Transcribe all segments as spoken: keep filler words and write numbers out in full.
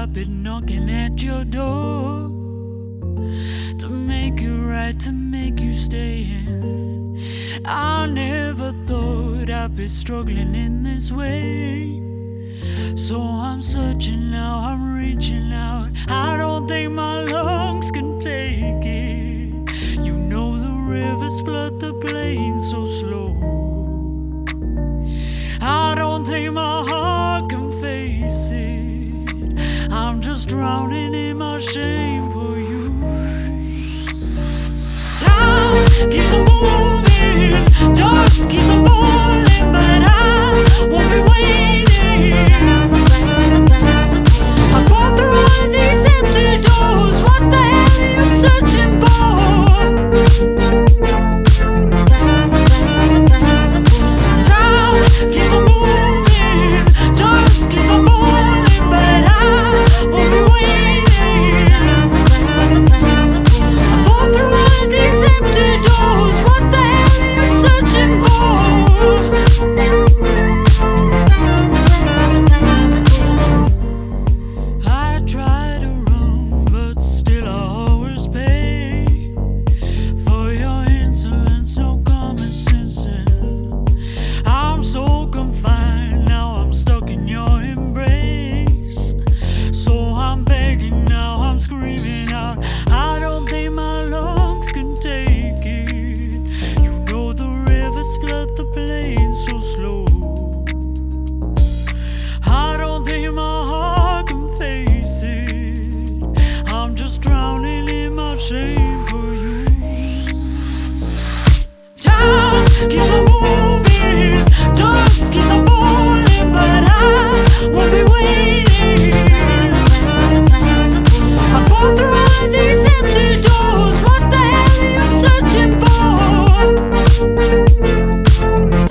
I've been knocking at your door to make it right, to make you stay in. I never thought I'd be struggling in this way. So I'm searching now, I'm reaching out. I don't think my lungs can take it. You know the rivers flood the plains so slow. I don't think my heart can face it. I'm just drowning in my shame for you. Time keeps on moving, dust keeps on falling, but I won't be waiting. I fall through all these empty doors. What the hell are you searching for? Time keeps on moving, dust keeps on falling, but I won't be waiting. I fall through all these empty doors. What the hell are you searching for? I try to run, but still I always pay for your insolence, no common sense. And I'm so confined, now I'm stuck in your embrace. So I'm begging now, I'm screaming out. I don't think my lungs can take it. You know the rivers flood the plains so slow. I don't think my heart can face it. I'm just drowning in my shame for you. Time keeps on moving, dust keeps on falling, but I won't be waiting. I fall through all these empty doors. What the hell are you searching for?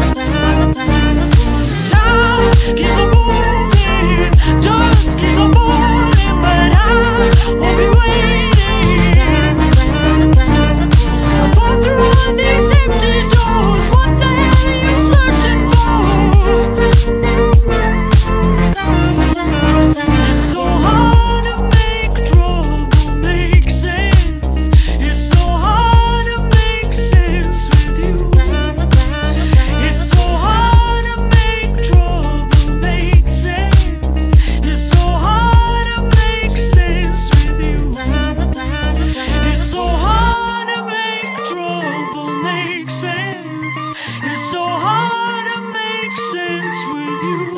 Time keeps on moving, dust keeps on falling, but I won't be waiting. I fall through all these empty doors. What the hell are you searching for? It's so hard to make trouble make sense. It's so hard to make sense with you. It's so hard to make trouble make sense. It's so hard to make sense with you. It's so hard to make trouble make sense. It's so hard to make sense with you.